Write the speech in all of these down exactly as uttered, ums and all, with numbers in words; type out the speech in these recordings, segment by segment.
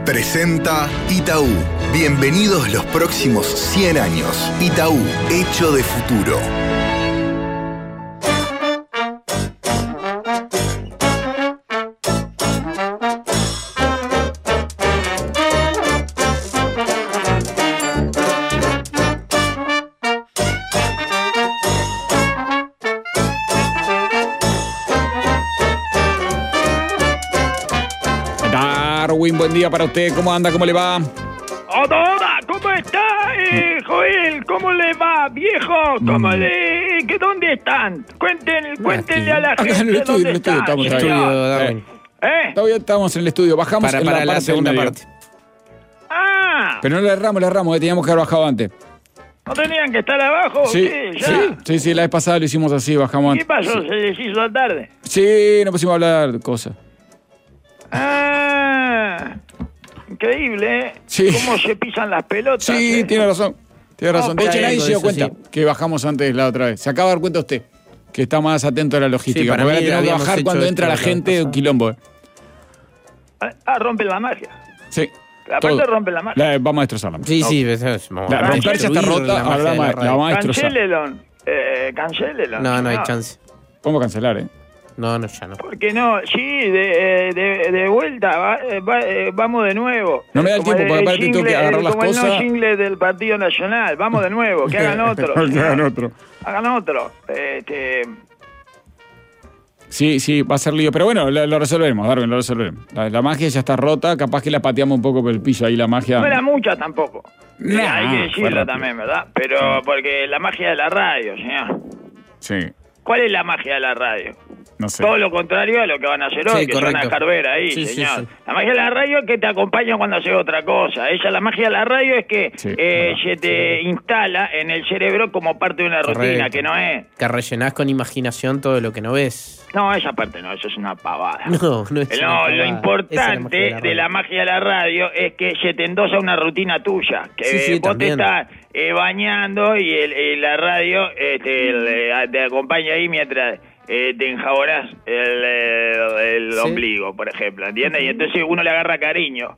Presenta Itaú. Bienvenidos los próximos cien años. Itaú, hecho de futuro. Darwin, buen día para usted. ¿Cómo anda? ¿Cómo le va? Hola, ¿cómo está, eh, Joel? ¿Cómo le va, viejo? ¿Cómo mm. le...? ¿Qué, ¿Dónde están? Cuenten, cuéntenle a la gente. Acá en el estudio, dónde en el estudio, están, estamos señor. estudio, Darwin. ¿Eh? Todavía estamos en el estudio. Bajamos para, en para la, la parte segunda medio. parte. Ah, Pero no le erramos, le erramos. Eh, teníamos que haber bajado antes. ¿no tenían que estar abajo? Sí, ¿Qué? ¿Ya? sí, sí, sí. La vez pasada lo hicimos así, bajamos ¿Qué antes. pasó? Sí. ¿Se les hizo tarde? Sí, no pusimos a hablar de cosas. Ah, increíble, ¿eh? Sí. ¿Cómo se pisan las pelotas? Sí, eh? tiene razón. Tiene razón. De Ok, hecho, nadie se dio eso cuenta sí. que bajamos antes la otra vez. Se acaba de dar cuenta usted que está más atento a la logística. Sí, para porque mí ahora tenemos que habíamos bajar hecho cuando esto entra la la gente, pasada. un quilombo. eh. Ah, rompen la magia. Sí. Aparte todo. rompen la magia. La- vamos a destrozarla. Sí, sí, eso es, vamos La a romper ya está destruir rota, la ahora magia la, de ma- la la radio. vamos a destrozar. Cancélelo. Eh, cancélelo. No, no hay señor. chance. Podemos cancelar, ¿eh? No, no, ya no. ¿Por qué no? Sí, de, de, de vuelta, va, va, eh, vamos de nuevo. No me da el Como tiempo, porque aparte tengo que jingle- agarrar las como el cosas. no jingle del Partido Nacional. Vamos de nuevo, que hagan otro. Que hagan otro. Hagan otro. Este, Sí, sí, va a ser lío. Pero bueno, lo, lo resolveremos, Darwin, lo resolveremos. La, la magia ya está rota, capaz que la pateamos un poco por el piso ahí, la magia. no era mucha tampoco. Nah, Eh, hay que fue decirlo rápido. también, ¿verdad? Pero porque la magia de la radio, señor. Sí, ¿Cuál es la magia de la radio? no sé. Todo lo contrario a lo que van a hacer hoy, Sí, que son correcto. a Carvera ahí, Sí, sí, señor. sí. La magia de la radio es que te acompaña cuando haces otra cosa. Ella, la magia de la radio es que Sí, eh, verdad. se te instala en el cerebro como parte de una rutina, Correcto. que no es. Que rellenás con imaginación todo lo que no ves. No, esa parte no, eso es una pavada. No, no es Eh, una No, pavada. lo Esa es la importante magia de la de la radio. magia de la radio es que se te endosa una rutina tuya. Que Sí, sí, vos también. te estás eh, bañando y, el, y la radio este, el, eh, te acompaña ahí mientras eh, te enjabonás el, eh, el Sí. ombligo, por ejemplo, ¿entiendes? Y entonces uno le agarra cariño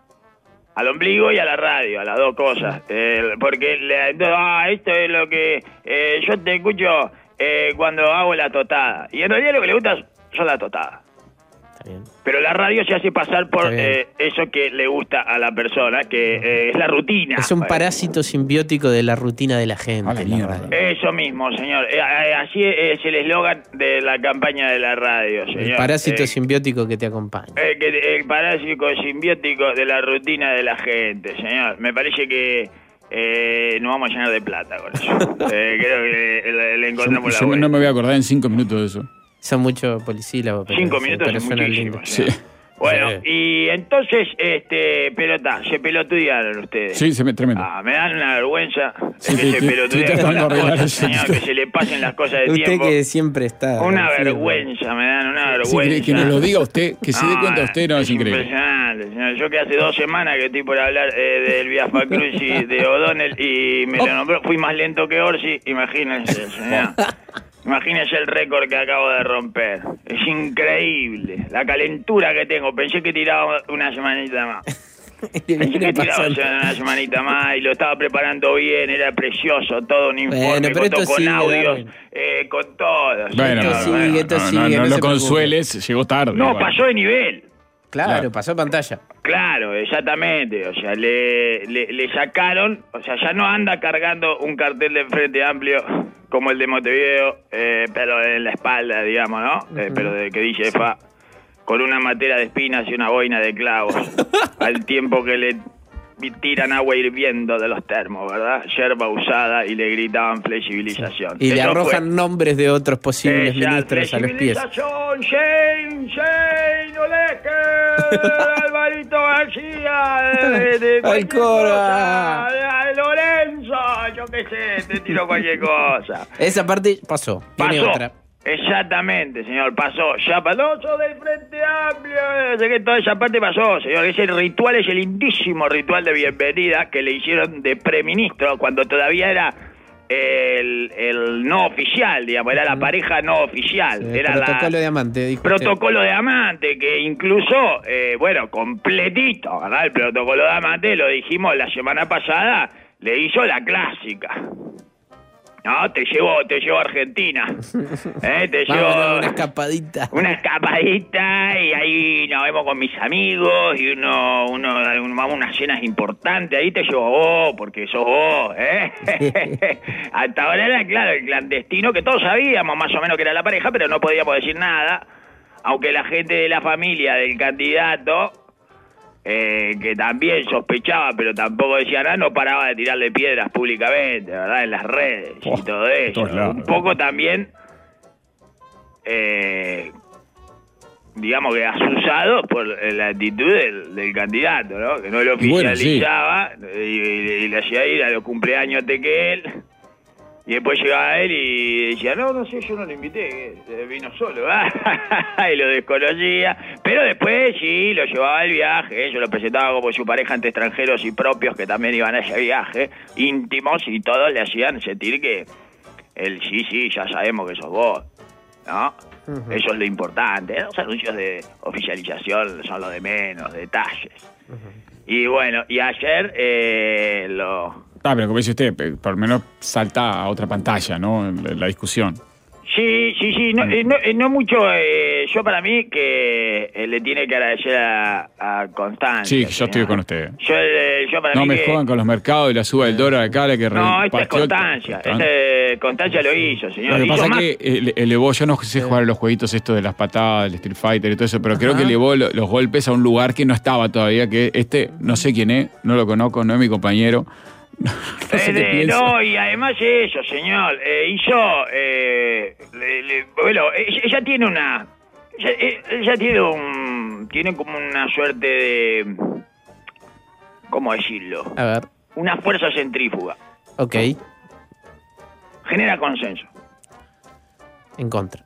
al ombligo y a la radio, a las dos cosas. Eh, porque le, entonces, ah, esto es lo que eh, yo te escucho eh, cuando hago la totada. Y en realidad lo que le gusta son las totadas. Está bien. Pero la radio se hace pasar por Está bien. eh, eso que le gusta a la persona, que eh, es la rutina. Es un parásito simbiótico de la rutina de la gente. A la la mierda. radio. Eso mismo, señor. Eh, eh, así es el eslogan de la campaña de la radio, señor. El parásito Eh, simbiótico que te acompaña. eh, que- el parásito simbiótico de la rutina de la gente, señor. Me parece que eh, nos vamos a llenar de plata con eso. Eh, creo que le, le- le Yo, encontramos la yo vuelta. no me voy a acordar en cinco minutos de eso. Son mucho polisílabos. pero Cinco sí, minutos pero es suena muchísimo. lindo. Sí. señor. Bueno, Sí. y entonces, este, pelota, se pelotudearon ustedes. Sí, se me, tremendo. Ah, me dan una vergüenza Sí, que sí, se sí, pelotudeen estoy con tratando las de arreglar cosas, eso. señor, que se le pasen las cosas de Usted tiempo. que siempre está. Una sí, vergüenza, me dan una Sí, vergüenza. que, que nos lo diga usted, que se dé cuenta usted, no, es increíble. Impresionante, señor. Yo que hace dos semanas que estoy por hablar eh, del Biafra Cruz y de O'Donnell y me lo nombró, fui más lento que Orsi, imagínense, señor. Imagínense el récord que acabo de romper. Es increíble. La calentura que tengo. Pensé que tiraba una semanita más. Le Pensé viene que tiraba pasando. una semanita más y lo estaba preparando bien. Era precioso. Todo un informe Bueno, pero con, esto con sigue, audios, Darwin. eh, con todo. Bueno, Esto bueno, sigue, bueno, esto no, sigue, no, no no se lo preocupe. consueles, llegó tarde. No, igual. pasó de nivel. Claro, Claro. pasó pantalla. Claro, exactamente. O sea, le, le, le sacaron, o sea, ya no anda cargando un cartel de Frente Amplio como el de Montevideo, eh, pero en la espalda, digamos, ¿no? Eh, pero de que dice F A, con una matera de espinas y una boina de clavos, al tiempo que le tiran agua hirviendo de los termos, ¿verdad? Yerba usada y le gritaban flexibilización. Y le Eso arrojan fue- nombres de otros posibles Esa ministros a los pies. flexibilización, Shane, Shane, Oleque, Alvarito García, de, de cualquier Alcora. cosa, de Lorenzo, yo qué sé, te tiro cualquier cosa. Esa parte pasó. Tiene Pasó. otra. Exactamente, señor, pasó. Ya pasó yo del Frente Amplio. Sé que toda esa parte pasó, señor. Ese ritual es el lindísimo ritual de bienvenida que le hicieron de preministro cuando todavía era el, el no oficial, digamos, era la pareja no oficial. Sí, era protocolo la, de amante, dijo Protocolo usted. de amante, que incluso, eh, bueno, completito, ¿verdad? El protocolo de amante, lo dijimos la semana pasada, le hizo la clásica. No, te llevo, te llevo a Argentina. ¿Eh? Te llevo Vámonos, una escapadita. Una escapadita y ahí nos vemos con mis amigos y uno, uno, vamos a unas cenas importantes. Ahí te llevo vos, porque sos vos, ¿eh? Hasta ahora era, claro, el clandestino, que todos sabíamos más o menos que era la pareja, pero no podíamos decir nada. Aunque la gente de la familia del candidato... Eh, que también sospechaba, pero tampoco decía nada, no paraba de tirarle piedras públicamente, ¿verdad? En las redes oh, y todo eso. Un poco también, eh, digamos que asusado por la actitud del, del candidato, ¿no? Que no lo oficializaba y, bueno, sí. y, y, y le hacía ir a los cumpleaños antes que él. Y después llegaba él y decía, no, no sé, yo no lo invité, vino solo, y lo desconocía. Pero después sí, lo llevaba al viaje, yo lo presentaba como su pareja ante extranjeros y propios que también iban a ese viaje, íntimos, y todos le hacían sentir que él, sí, sí, ya sabemos que sos vos, ¿no? Uh-huh. Eso es lo importante, los anuncios de oficialización son lo de menos, detalles. Uh-huh. Y bueno, y ayer eh, lo... Ah, pero como dice usted, por lo menos salta a otra pantalla, ¿no? La, la discusión. Sí, sí, sí, no, eh, no, eh, no mucho, eh, yo para mí que eh, le tiene que agradecer a, a Constancia. Sí, yo señor. estoy con usted. Yo, eh, yo para no mí me que... jodan con los mercados y la suba del dólar acá, la que No, esta es Constancia, esta Constancia lo hizo, señor. Lo que hizo pasa más... es que ele elevó, yo no sé jugar a los jueguitos estos de las patadas, el Street Fighter y todo eso, pero Ajá. creo que elevó lo, los golpes a un lugar que no estaba todavía, que este, no sé quién es, no lo conozco, no es mi compañero. No, sé eh, no, y además eso, señor, eh, hizo, eh, le, le, bueno, ella, ella tiene una, ella, ella tiene un, tiene como una suerte de, ¿cómo decirlo? A ver. Una fuerza centrífuga. Ok. Genera consenso. En contra.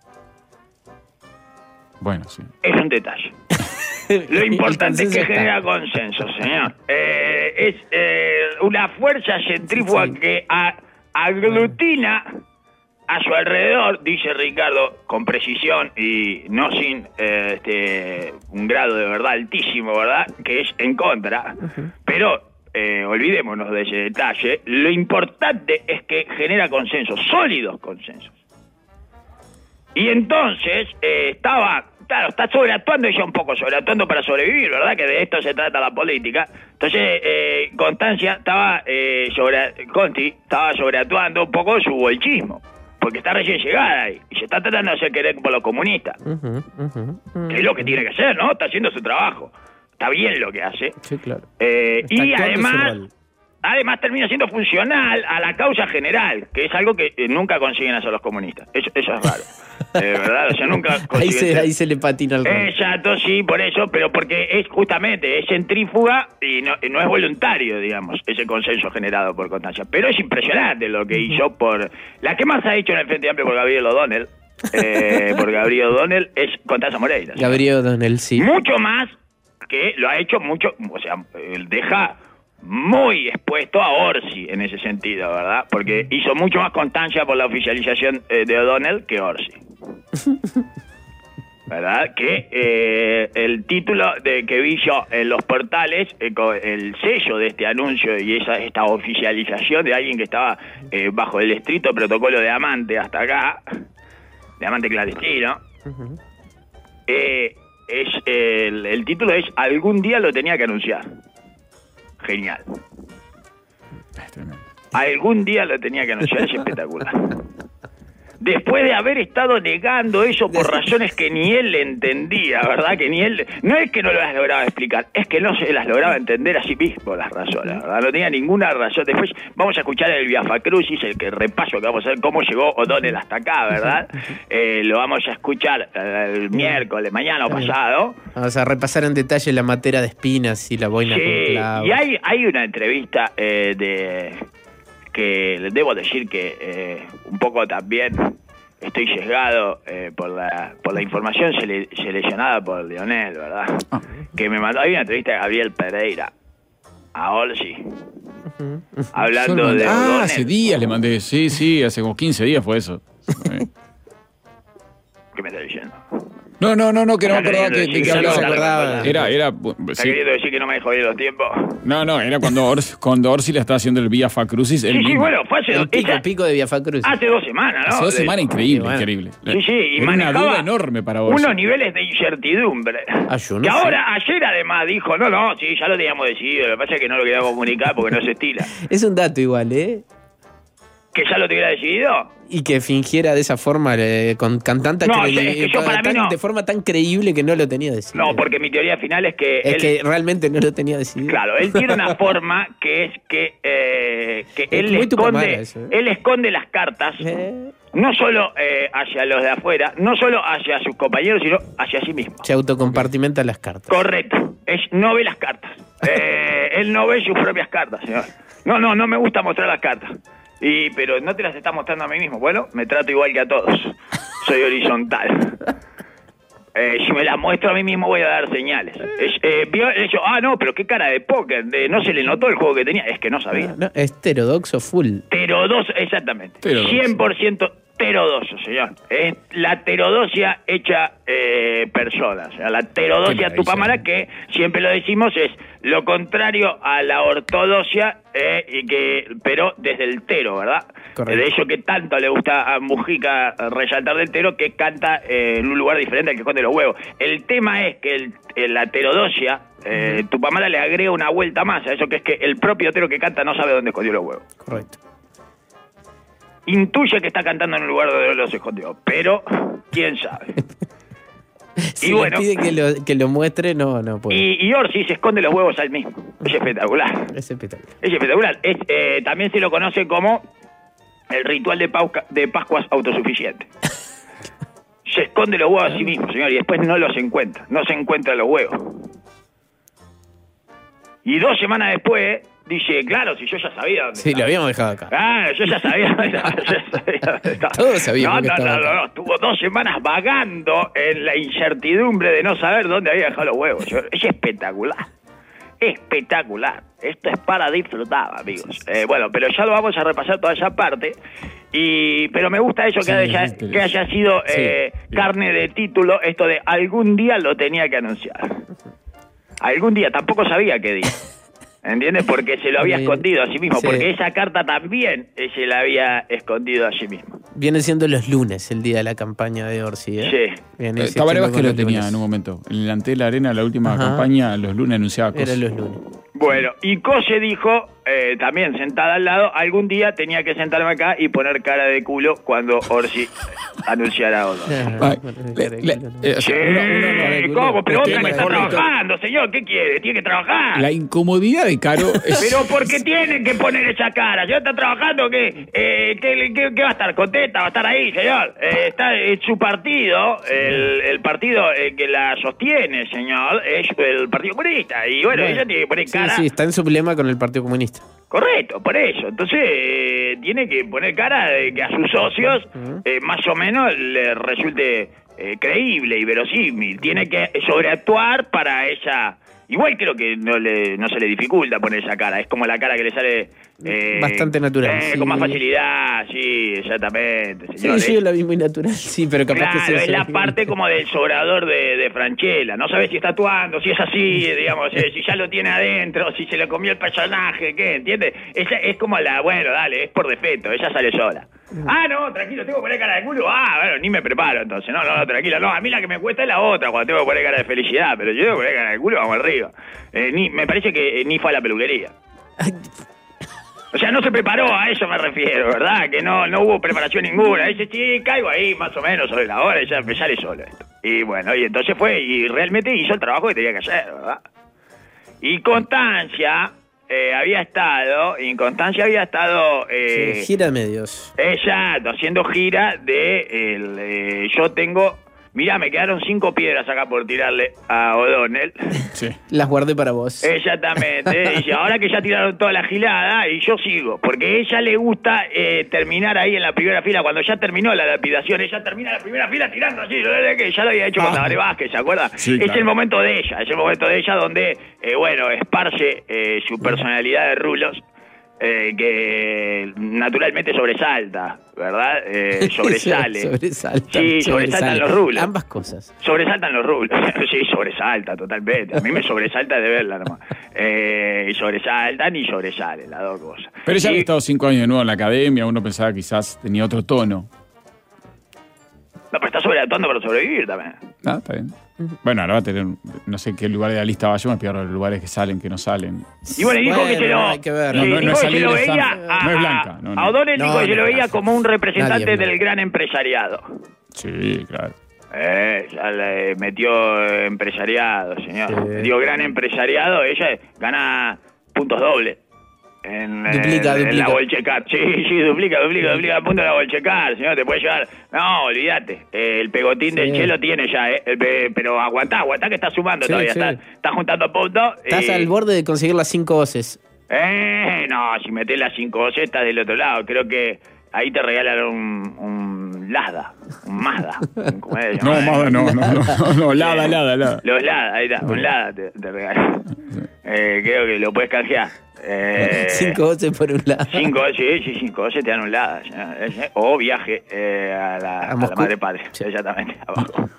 Bueno, sí. Es un detalle. Lo importante es que está. genera consenso, señor. Eh, es eh, una fuerza centrífuga sí, sí. que a, aglutina a su alrededor, dice Ricardo, con precisión y no sin eh, este, un grado de verdad altísimo, ¿verdad? Que es en contra. Uh-huh. Pero eh, olvidémonos de ese detalle. Lo importante es que genera consensos, sólidos consensos. Y entonces eh, estaba... Claro, está sobreactuando ella un poco, sobreactuando para sobrevivir, ¿verdad? Que de esto se trata la política. Entonces, eh, Constancia estaba, eh, sobre, Conti estaba sobreactuando un poco su bolchismo, porque está recién llegada ahí, y se está tratando de hacer querer por los comunistas. Uh-huh, uh-huh, uh-huh. Que es lo que tiene que hacer, ¿no? Está haciendo su trabajo. Está bien lo que hace. Sí, claro. Eh, y además... Además termina siendo funcional a la causa general, que es algo que eh, nunca consiguen hacer los comunistas. Eso, eso es raro. Eh, ¿verdad? O sea, nunca consiguen... Ahí se, ahí se le patina el rol. Exacto, sí, por eso, pero porque es justamente, es centrífuga y no, no es voluntario, digamos, ese consenso generado por Constancia. Pero es impresionante lo que hizo por... La que más ha hecho en el Frente Amplio por Gabriel O'Donnell, eh, por Gabriel O'Donnell, es Constanza Moreira. Gabriel O'Donnell, sí. Mucho más que lo ha hecho mucho, o sea, deja... muy expuesto a Orsi en ese sentido, ¿verdad? Porque hizo mucho más Constancia por la oficialización eh, de O'Donnell que Orsi. ¿Verdad? Que eh, el título de que vi yo en los portales, eh, con el sello de este anuncio y esa esta oficialización de alguien que estaba eh, bajo el estricto protocolo de amante hasta acá, de amante clandestino, uh-huh. eh, es el, el título es Algún día lo tenía que anunciar. Genial. Es tremendo. Algún día lo tenía que anunciar, es espectacular. Después de haber estado negando eso por razones que ni él le entendía, ¿verdad? Que ni él... No es que no las lograba explicar, es que no se las lograba entender a sí mismo las razones, ¿verdad? No tenía ninguna razón. Después vamos a escuchar el Viafacrucis, el que repaso que vamos a ver cómo llegó O'Donnell hasta acá, ¿verdad? Eh, lo vamos a escuchar el miércoles, mañana o pasado. Vamos a repasar en detalle la matera de espinas y la boina sí, con clavos. Y hay, hay una entrevista eh, de... que les debo decir que eh, un poco también estoy sesgado eh, por la por la información sele, seleccionada por Lionel, ¿verdad? Ah. Que me mandó, hay una entrevista de Gabriel Pereira a Orsi, Hablando mandé, de Ah, O'Donnell. hace días le mandé. Sí, sí, hace como quince días fue eso. ¿Qué me estás diciendo? No, no, no, no, que no me acordaba que, de Sí, qué ya no hablaba. se acordaba. Era, era, ¿Estás sí. queriendo decir que no me dejó bien los tiempos? No, no, era cuando Orsi, cuando Orsi le estaba haciendo el Via Fa Crucis. Sí, sí, bueno, fue hace, El dos, pico, esa- pico de Via Cruz. hace dos semanas, ¿no? Hace dos De- semanas, increíble, bueno. increíble. Sí, sí, y Era una manejaba duda enorme para Orsi. unos niveles de incertidumbre. Ah, yo no que sé. ahora, ayer además dijo, no, no, sí, ya lo teníamos decidido, lo que pasa es que no lo quería comunicar porque no se estila. Es un dato igual, ¿eh? ¿Que ya lo tuviera decidido? Y que fingiera de esa forma, eh, con, con tanta No, credi- es que yo con- para mí tan- no. de forma tan creíble que no lo tenía decidido. No, porque mi teoría final es que Es él... que realmente no lo tenía decidido. Claro, él tiene una forma que es que, eh, que Es él muy tupamara esconde, eso, ¿eh? él esconde las cartas, Eh, no solo eh, hacia los de afuera, no solo hacia sus compañeros, sino hacia sí mismo. se autocompartimenta las cartas. Correcto, es, no ve las cartas. Eh, él no ve sus propias cartas, señor. No, no, no me gusta mostrar las cartas. Y, pero no te las está mostrando a mí mismo. Bueno, me trato igual que a todos. Soy horizontal. Eh, si me las muestro a mí mismo voy a dar señales. Es, eh, vio eso, ah, no, pero qué cara de póker. De, no se le notó el juego que tenía. Es que no sabía. No, es heterodoxo full. Terodoso, exactamente. Terodoso. cien por ciento terodoso, señor. Es la terodosia hecha eh, persona. O sea, la Qué terodosia maravilla. tupamara, que siempre lo decimos, es lo contrario a la ortodoxia, eh, y que, pero desde el tero, ¿verdad? Correcto. De eso que tanto le gusta a Mujica resaltar del tero, que canta eh, en un lugar diferente al que esconde los huevos. El tema es que el, el- la terodosia, eh, Tupamara le agrega una vuelta más a eso, que es que el propio tero que canta no sabe dónde escondió los huevos. Correcto. Intuye que está cantando en un lugar donde los escondió, pero quién sabe. Si Y bueno. le pide que lo, que lo muestre, no, no puede. Y, y Orsi se esconde los huevos al mismo. Es espectacular. Es espectacular. Es espectacular. Es, eh, también se lo conoce como el ritual de, Pauca- de Pascuas autosuficiente. Se esconde los huevos a sí mismo, señor, y después no los encuentra. No se encuentra los huevos. Y dos semanas después dice, claro, si yo ya sabía dónde Sí, estaba. lo habíamos dejado acá. Ah, yo ya sabía. yo ya sabía dónde estaba. Todos sabíamos no, que no, estaba no, no, acá. no, estuvo dos semanas vagando en la incertidumbre de no saber dónde había dejado los huevos. Yo- es espectacular. Espectacular. Esto es para disfrutar, amigos. Eh, bueno, pero ya lo vamos a repasar toda esa parte. Y pero me gusta eso que, Sí, haya, es que haya sido Sí, eh, bien. carne de título, esto de algún día lo tenía que anunciar. Algún día, tampoco sabía qué día. ¿Entiendes? Porque se lo había Bien. escondido a sí mismo. Sí. Porque esa carta también eh, se la había escondido a sí mismo. Viene siendo los lunes el día de la campaña de Orsi, ¿eh? Sí. Viene Eh, insistiendo Tabaré con Vázquez lo los tenía lunes. en un momento. En el Antel Arena, la última Ajá. campaña, los lunes anunciaba cosas. Era los lunes. Bueno, y Cose dijo, eh, también sentada al lado, algún día tenía que sentarme acá y poner cara de culo cuando Orsi anunciara algo. Ay, le- le- eh, o Sí, sea, uno- uno- uno- ¿cómo? Pero Usted otra que está mejor no- trabajando, señor. ¿Qué quiere? Tiene que trabajar. La incomodidad de Caro es... Pero ¿por qué tiene que poner esa cara? ¿Señor está trabajando? ¿Qué, eh, ¿qué, qué, qué va a estar? ¿Contenta? ¿Va a estar ahí, señor? Eh, está en su partido, el, el partido eh, que la sostiene, señor, es el Partido Comunista. Y bueno, ella tiene que poner Sí, cara... sí, está en su problema con el Partido Comunista. Correcto, por eso. Entonces, eh, tiene que poner cara de que a sus socios eh, más o menos le resulte eh, creíble y verosímil. Tiene que sobreactuar para ella. Igual creo que no le no se le dificulta poner esa cara. Es como la cara que le sale... eh, Bastante natural, eh, sí. Con más facilidad, sí, exactamente, Sí, señor. sí, yo la vi muy natural. Sí, pero capaz Claro, que se es la parte como del sobrador de, de Franchella. No sabes si está actuando, si es así, digamos, eh, si ya lo tiene adentro, si se lo comió el personaje, ¿qué? ¿Entiendes? Es, es como la, bueno, dale, es por defecto, ella sale sola. Ah, no, tranquilo, tengo que poner cara de culo. Ah, bueno, ni me preparo entonces. No, no, no, tranquilo. No, a mí la que me cuesta es la otra, cuando tengo que poner cara de felicidad. Pero yo tengo que poner cara de culo, vamos arriba. Eh, ni, me parece que eh, ni fue a la peluquería. O sea, no se preparó, a eso me refiero, ¿verdad? Que no no hubo preparación ninguna. Dice, sí, caigo ahí más o menos sobre la hora y ya me sale solo esto. Y bueno, y entonces fue y realmente hizo el trabajo que tenía que hacer, ¿verdad? Y Constancia eh, había estado, y Constancia había estado... Eh, Sí, gira de medios. Exacto, haciendo gira de el, eh, yo tengo... Mirá, me quedaron cinco piedras acá por tirarle a O'Donnell. Sí. Las guardé para vos. Exactamente. Dice, ahora que ya tiraron toda la gilada, y yo sigo. Porque a ella le gusta eh, terminar ahí en la primera fila. Cuando ya terminó la lapidación, ella termina la primera fila tirando así. Que ya lo había hecho con Ah. Tabaré Vázquez, ¿se acuerda? Sí, es claro. el momento de ella. Es el momento de ella donde, eh, bueno, esparce eh, su personalidad de rulos. eh, que naturalmente sobresalta, ¿verdad? Eh, sobresale. Sobresalta. Sí, sobresaltan los rublos. Ambas cosas. Sobresaltan los rublos. Sí, sobresalta totalmente. A mí me sobresalta de verla nomás. Eh, y sobresaltan y sobresalen las dos cosas. Pero ella y, había estado cinco años de nuevo en la academia, uno pensaba que quizás tenía otro tono. No, pero está sobreactuando para sobrevivir también. Ah, está bien. Bueno, ahora va a tener, no sé qué lugar de la lista va, yo me pierdo los lugares que salen, que no salen. Y bueno, y dijo Bueno, que se lo, hay que ver. sí, No, no, no dijo es que se lo salir de veía San- a, no es Blanca, no, no. a O'Donnell No, dijo que no, se lo no, veía no. como un representante Nadie es del Blanca. gran empresariado. Sí, claro. Eh, ya le metió eh, empresariado, señor. Sí. Digo, gran empresariado, ella gana puntos dobles. En, Duplica, en, en duplica. la Bolchecar. Sí, sí, duplica, duplica, duplica puntos en la Bolchecar, señor, te puede llevar. No, olvídate. Eh, el pegotín Sí. del Chelo tiene ya, eh. El pe- pero aguantá, aguantá que está sumando Sí, todavía. sí. Está, está juntando puntos. Estás y- al borde de conseguir las cinco voces. Eh, no, si metés las cinco voces estás del otro lado. Creo que ahí te regalan un, un Lada, un Mazda. un- ¿Cómo es? No, más, no, no, no, no, no, Lada, Lada, Lada. Los Lada, ahí está, un Lada te, te regalan. Eh, creo que lo puedes canjear. Eh, Cinco voces por un lado. Cinco, sí, sí, cinco voces te dan un Lada. eh, O viaje eh, a, la, A a la Moscú. madre patria, exactamente, abajo.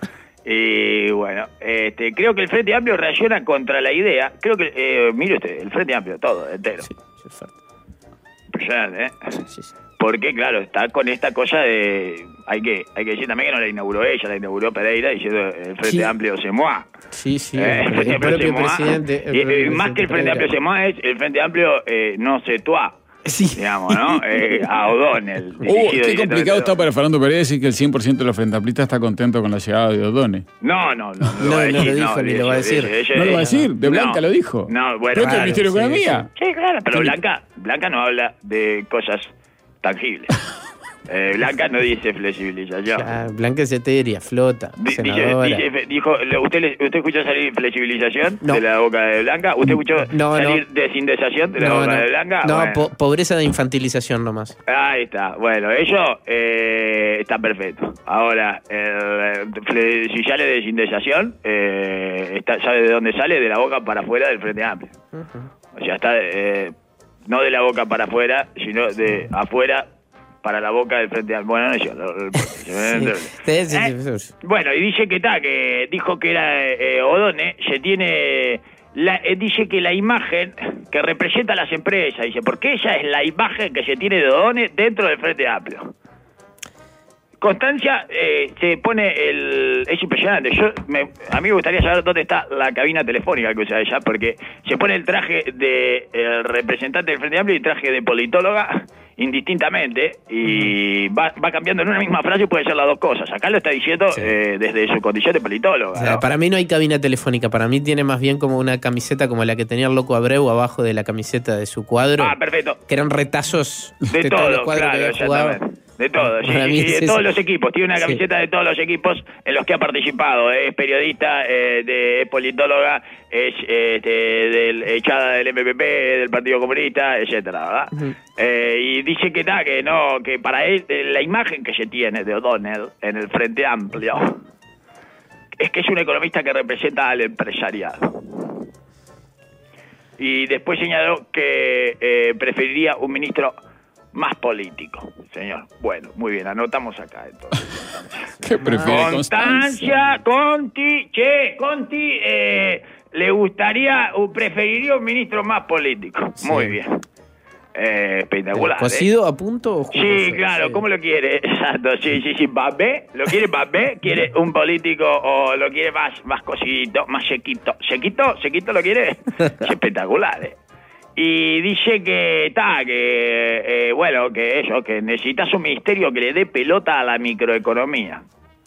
Y bueno, este, creo que el Frente Amplio reacciona contra la idea. Creo que, eh, mire usted, el Frente Amplio, todo, entero. Sí, sí, es fuerte. Impresionante, ¿eh? Sí, sí, sí. Porque, claro, está con esta cosa de... Hay que hay que decir también que no la inauguró ella, la inauguró Pereira diciendo el Frente Sí. Amplio se mueva. Sí, sí, Eh, el, el propio presidente. el Y, propio y más que el Frente presidente Amplio se mueva es el Frente Amplio eh, no se tua, Sí. digamos, ¿no? Eh, a O'Donnell. Uh, dirigido qué directamente complicado a está para Fernando Pereira decir que el cien por ciento de los frentamplistas está contento con la llegada de O'Donnell. No, no, no. No, No, va a no decir, lo dijo, ni lo va a decir. ella- ¿No lo va a ella- decir? De Blanca no. lo dijo. No, bueno. Pero este es el claro, Ministerio de sí, Economía. Sí, claro, pero Sí. Blanca, Blanca no habla de cosas tangibles. Eh, Blanca no dice flexibilización. Ya, Blanca es etérea, flota, Di- Dice, senadora. dice- dijo, le- ¿usted, le- ¿Usted escuchó salir flexibilización No. de la boca de Blanca? ¿Usted escuchó No, salir no. desindesación de la no, boca no, de Blanca? no Bueno. po- pobreza de infantilización nomás. Ahí está. Bueno, ello eh, está perfecto. Ahora, el, fle- si sale de desindesación, eh, está, ¿sabe de dónde sale? De la boca para afuera del Frente Amplio. O sea, está eh, no de la boca para afuera, sino de afuera para la boca del Frente Amplio. Bueno, no yo. lo- lo- Sí, sí, sí, Eh, sí. Bueno, y dice que está, que dijo que era eh, O'Donnell, se tiene... La, eh, dice que la imagen que representa a las empresas, dice, porque ella es la imagen que se tiene de O'Donnell dentro del Frente Amplio. Constancia eh, se pone el... Es impresionante. Yo me, a mí me gustaría saber dónde está la cabina telefónica que usa ella, porque se pone el traje de el representante del Frente Amplio y traje de politóloga indistintamente y va, va cambiando en una misma frase y puede ser las dos cosas. Acá lo está diciendo Sí. eh, desde su condición de politóloga. O sea, ¿no? para mí no hay cabina telefónica, para mí tiene más bien como una camiseta como la que tenía el Loco Abreu abajo de la camiseta de su cuadro, Ah, perfecto. que eran retazos De, de, todos los todo, cuadros claro, que había jugado. exactamente. De todo, sí, Para sí, mí sí, es de eso. todos los equipos. Tiene una Sí. camiseta de todos los equipos en los que ha participado. Es periodista, eh, de, es politóloga, es este, del, echada del M P P, del Partido Comunista, etcétera, ¿verdad? Ujú. Eh, y dice que está, que no, que para él eh, la imagen que se tiene de O'Donnell en el Frente Amplio es que es un economista que representa al empresariado. Y después señaló que eh, preferiría un ministro más político, señor. Bueno, muy bien, anotamos acá entonces. ¿Qué prefiere Constancia, Conti, che, Conti, eh, le gustaría o preferiría un ministro más político. Sí. Muy bien. Eh, espectacular. ¿eh? ¿Cocido a punto o Sí, jugoso? claro, Sí. ¿cómo lo quiere? Exacto, sí, sí, sí, Babé, ¿lo quiere Babé? ¿Quiere un político o lo quiere más, más cocidito, más sequito? ¿Sequito? ¿Sequito lo quiere? Es espectacular, ¿eh? Y dice que está, que, eh, bueno, que eso, que necesitas un ministerio que le dé pelota a la microeconomía.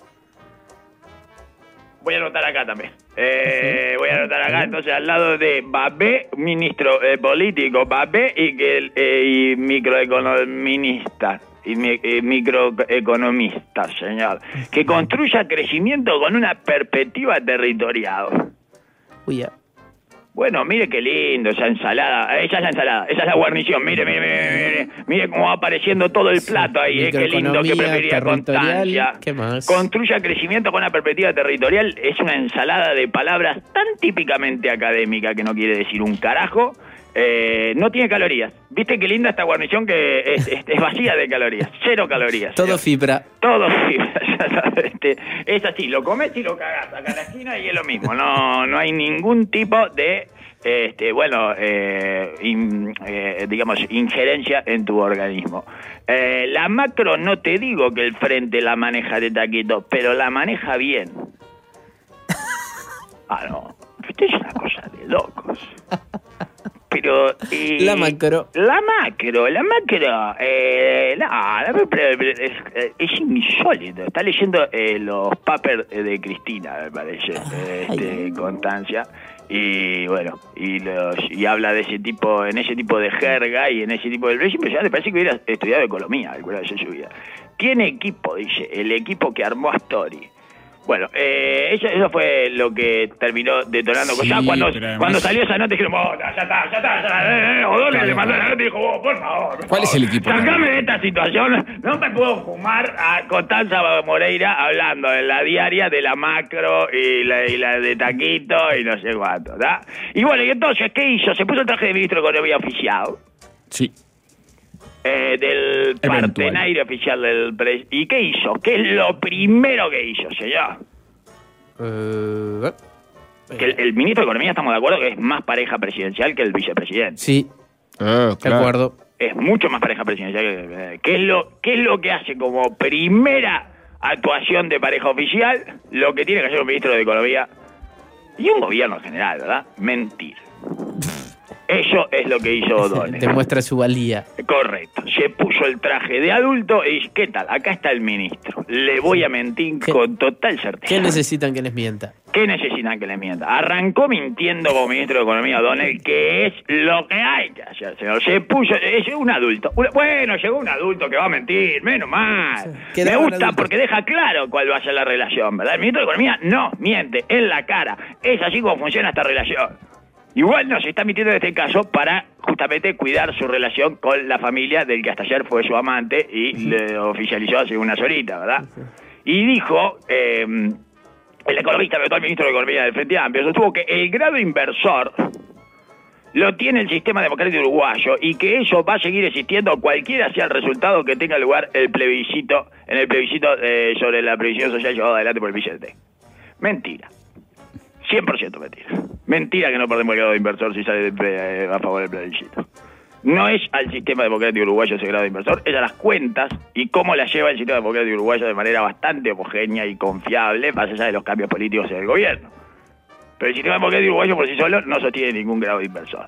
Voy a anotar acá también. Eh, voy a anotar acá, entonces, al lado de Babé, ministro eh, político, Babé, y que el, eh, y microeconomista, y, mi, y microeconomista, señor, que construya crecimiento con una perspectiva territorial. Uy, ya. Bueno, mire qué lindo esa ensalada. Esa es la ensalada, esa es la guarnición. Mire, mire, mire, mire, mire cómo va apareciendo todo el plato ahí. Eh, qué lindo que Microeconomía, prefería territorial, Constancia. ¿qué más? Construya crecimiento con una perspectiva territorial. Es una ensalada de palabras tan típicamente académica que no quiere decir un carajo. Eh, no tiene calorías. ¿Viste qué linda esta guarnición que es, es, es vacía de calorías? Cero calorías. Todo fibra. Todo fibra, ya sabes. Este, es así, lo comes y lo cagás acá en la esquina y es lo mismo. No, no hay ningún tipo de, este, bueno, eh, in, eh, digamos, injerencia en tu organismo. Eh, la macro, no te digo que el frente la maneja de taquito, pero la maneja bien. Ah, no. Esto es una cosa de locos. Pero eh, la macro la macro la macro eh, no, la macro es, es insólito. Está leyendo eh, los papers de Cristina, me parece, este, Constancia, y bueno, y los y habla de ese tipo, en ese tipo de jerga y en ese tipo de régimen. Ya me parece que hubiera estudiado economía alguna vez en su vida. Tiene equipo, dice, el equipo que armó Astori. Bueno, eh, eso, eso fue lo que terminó detonando sí, cosas. Cuando, además... cuando salió esa nota dijeron, oh, ya está, ya está, ya está. Eh, eh, O'Donnell claro, le mandó la nota y dijo, oh, por favor, por ¿cuál favor, es el equipo? Sacame de esta situación, no me puedo fumar a Constanza Moreira hablando en la diaria de la macro y la, y la de Taquito y no sé cuánto, ¿verdad? Y bueno, y entonces, ¿qué hizo? Se puso el traje de ministro de Economía oficial. Sí. Eh, del partenaire oficial del pres... ¿Y qué hizo? ¿Qué es lo primero que hizo, señor? Uh, que el, el ministro de Economía, estamos de acuerdo que es más pareja presidencial que el vicepresidente. Sí, oh, claro. de acuerdo. Es mucho más pareja presidencial que... ¿Qué es lo, qué es lo que hace como primera actuación de pareja oficial? Lo que tiene que hacer un ministro de Economía y un gobierno en general, ¿verdad? Mentir. Eso es lo que hizo O'Donnell. Demuestra su valía. Correcto. Se puso el traje de adulto y dice, ¿qué tal? Acá está el ministro. Le voy a mentir ¿Qué, con total certeza. ¿Qué necesitan que les mienta? ¿Qué necesitan que les mienta? Arrancó mintiendo como ministro de Economía O'Donnell, que es lo que hay que hacer, señor. Se puso, es un adulto. Bueno, llegó un adulto que va a mentir, menos mal. Sí, me gusta porque deja claro cuál va a ser la relación, ¿verdad? El ministro de Economía no miente en la cara. Es así como funciona esta relación. Igual no se está metiendo en este caso para justamente cuidar su relación con la familia del que hasta ayer fue su amante y le oficializó hace unas horitas, ¿verdad? Y dijo, eh, el economista, el actual ministro de Economía del Frente Amplio, sostuvo que el grado inversor lo tiene el sistema democrático uruguayo y que eso va a seguir existiendo cualquiera sea el resultado que tenga lugar el plebiscito, en el plebiscito eh, sobre la previsión social llevado adelante por el Vicente. Mentira. cien por ciento mentira. Mentira que no perdemos el grado de inversor si sale de, eh, a favor del plebiscito. No es al sistema democrático uruguayo ese grado de inversor, es a las cuentas y cómo la lleva el sistema democrático uruguayo de manera bastante homogénea y confiable, más allá de los cambios políticos en el gobierno. Pero el sistema democrático uruguayo por sí solo no sostiene ningún grado de inversor.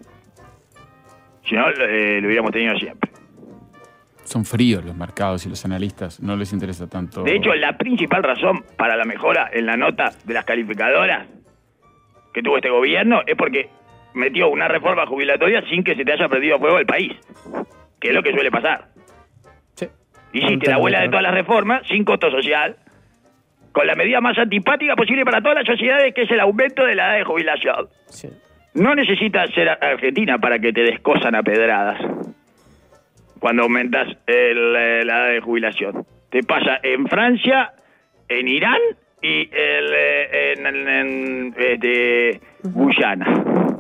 Si no, eh, lo hubiéramos tenido siempre. Son fríos los mercados y los analistas, no les interesa tanto. De hecho, la principal razón para la mejora en la nota de las calificadoras que tuvo este gobierno es porque metió una reforma jubilatoria sin que se te haya prendido fuego el país, que es lo que suele pasar. Sí. Hiciste la abuela de todas las reformas sin costo social, con la medida más antipática posible para todas las sociedades, que es el aumento de la edad de jubilación. Sí. No necesitas ser Argentina para que te descosan a pedradas cuando aumentas el, la edad de jubilación. Te pasa en Francia, en Irán y el, en, en, en este, Guyana.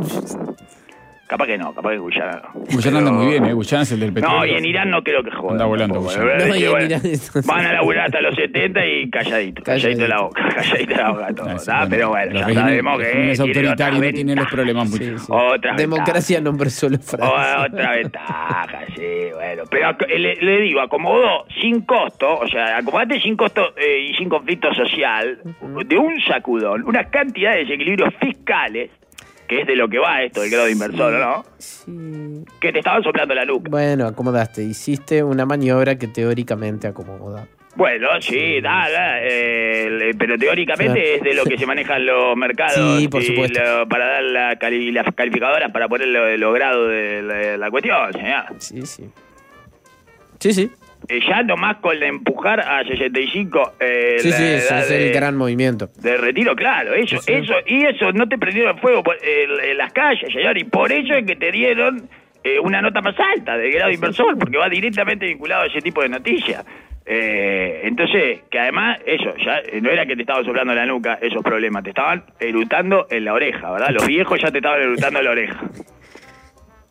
Capaz que no, capaz que Guyana no. Guyana Pero... anda muy bien, ¿eh? Guyana es el del petróleo. No, y en Irán no creo que jodan. Anda volando Guyana. No, y en bueno, Irán entonces... van a laburar hasta los setenta y calladito, calladito, calladito de la boca, calladito de la boca todo, No, sí, ¿verdad? Pero bueno, ya sabemos que es autoritario, no tiene los problemas mucho. Sí, sí. Otra Democracia no solo Francia. Otra ventaja, sí, bueno. Pero le, le digo, acomodó sin costo, o sea, acomodate sin costo eh, y sin conflicto social, de un sacudón, una cantidad de desequilibrios fiscales, que es de lo que va esto del grado de inversor, sí, ¿no? Sí. Que te estaban soplando la nuca. Bueno, acomodaste. Hiciste una maniobra que teóricamente acomoda. Bueno, sí, da, da, eh, pero teóricamente sí, es de lo que se manejan los mercados. Sí, por supuesto. Y lo, para dar la cali, las calificadoras para poner los lo grados de la, la cuestión, señor. Sí, sí. Sí, sí. Eh, ya nomás con empujar a sesenta y cinco eh, sí, la sí, ese es de, el gran movimiento de retiro, claro, eso, sí, sí. eso, y eso no te prendieron fuego por, eh, en las calles, señor, y por eso es que te dieron eh, una nota más alta de grado inversor, porque va directamente vinculado a ese tipo de noticias. Eh, entonces, que además, eso, ya eh, no era que te estaban soplando la nuca esos problemas, te estaban erutando en la oreja, ¿verdad? Los viejos ya te estaban erutando en la oreja.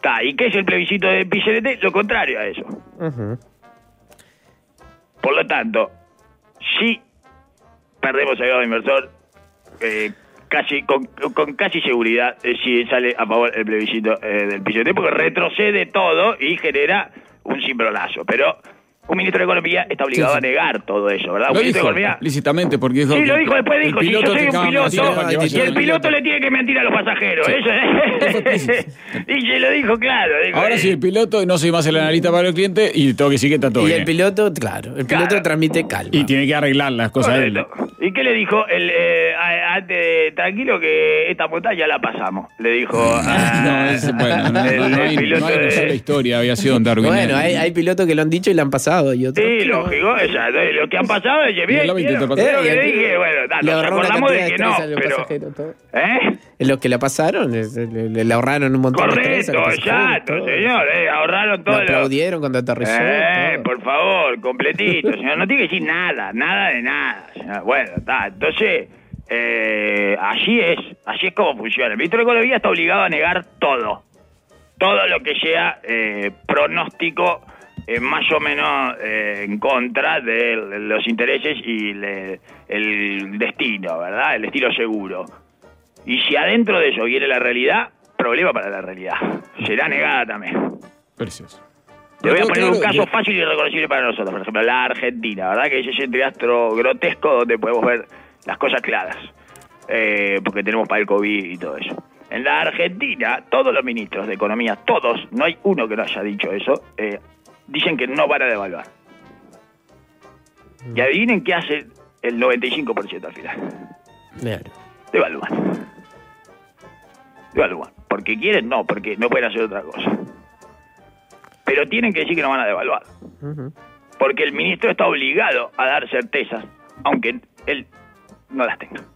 Ta, ¿y qué es el plebiscito del P C N T? Lo contrario a eso. Uh-huh. Por lo tanto, si perdemos el grado inversor, eh, casi con, con casi seguridad, eh, si sale a favor el plebiscito eh, del P C N T, porque retrocede todo y genera un cimbronazo. Pero un ministro de Economía está obligado sí, sí. a negar todo eso, ¿verdad? Lo un dijo de Economía explícitamente, porque dijo... Sí, lo dijo, después dijo, si yo soy un piloto, y el piloto le tiene que mentir a los pasajeros, sí. eso es... y se lo dijo claro. Dijo, Ahora eh. sí, el piloto, no soy más el analista para el cliente, y tengo que decir que está todo y bien. Y el piloto, claro, el piloto claro. transmite calma. Y tiene que arreglar las cosas. Él. ¿Y qué le dijo? El, eh, antes de, tranquilo que esta montaña la pasamos, le dijo a... no, es, bueno, no, el, no, no, el hay, piloto no hay de... la historia, había sido un Darwin. Bueno, hay, hay pilotos que lo han dicho y la han pasado, y otros... Sí, lógico, o sea, lo que han pasado es que bien, bien, lo eh, que dije, bueno, nos acordamos de que no, pero... ¿Eh? Los que la pasaron, le, le, le ahorraron un montón Correcto, de estrés. Correcto, exacto, señor, eh, ahorraron todo. Lo aplaudieron cuando aterrizó. Eh, todo. por favor, completito, señor, no tiene que decir nada, nada de nada, señor. Bueno, está, entonces, eh, así es, así es como funciona. El ministro de Economía está obligado a negar todo, todo lo que sea eh, pronóstico eh, más o menos eh, en contra de los intereses y le, el destino, ¿verdad? El destino seguro. Y si adentro de eso viene la realidad, problema para la realidad. Será negada también. Precioso. Te voy a poner un caso fácil y reconocible para nosotros. Por ejemplo, la Argentina, ¿verdad? Que es ese teatro grotesco donde podemos ver las cosas claras. Eh, porque tenemos para el COVID y todo eso. En la Argentina, todos los ministros de Economía, todos, no hay uno que no haya dicho eso, eh, dicen que no van a devaluar. Y adivinen qué hace el noventa y cinco por ciento al final. Claro. Devalúan. Devalúan. Porque quieren, no, porque no pueden hacer otra cosa. Pero tienen que decir que no van a devaluar. Uh-huh. Porque el ministro está obligado a dar certezas, aunque él no las tenga.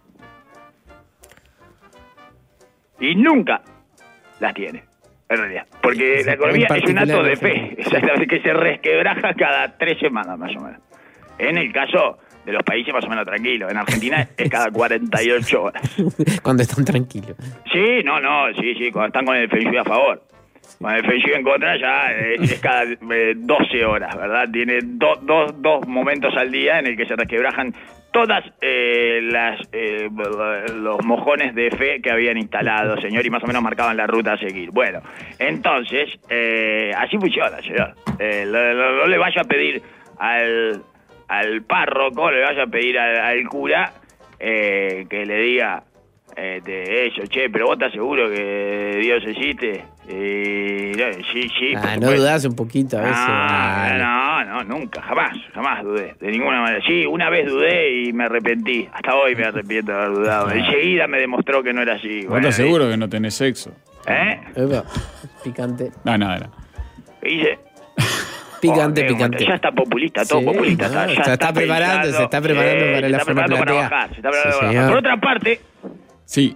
Y nunca las tiene, en realidad. Porque la economía es un acto de fe, exactamente, que se resquebraja cada tres semanas, más o menos. En el caso de los países más o menos tranquilos. En Argentina es cada cuarenta y ocho horas. Cuando están tranquilos. Sí, no, no, sí, sí, cuando están con el Feng Shui a favor. Con el Feng Shui en contra ya es, es cada eh, doce horas, ¿verdad? Tiene do, do, dos momentos al día en el que se resquebrajan todas eh, las eh, los mojones de fe que habían instalado, señor, y más o menos marcaban la ruta a seguir. Bueno, entonces, eh, así funciona, señor. Eh, no, no, no le vaya a pedir al... al párroco, le vaya a pedir al, al cura eh, que le diga eh, de eso, che, pero vos estás seguro que Dios existe. Y, no, sí, sí. Ah, no dudás un poquito a veces. Ah, no, no, nunca, jamás, jamás dudé, de ninguna manera. Sí, una vez dudé y me arrepentí. Hasta hoy me arrepiento de haber dudado. Ah. Enseguida me demostró que no era así. ¿Vos bueno, estás seguro que no tenés sexo? ¿Eh? Eva, picante. No, nada, nada. ¿Qué dice? Picante, oh, picante. Ya está populista, todo sí, populista. No, está, ya se está, está preparando, pensando, se está preparando eh, para se la está preparando para fonoplatea. bajar, se está preparando sí, para bajar. Por otra parte, sí.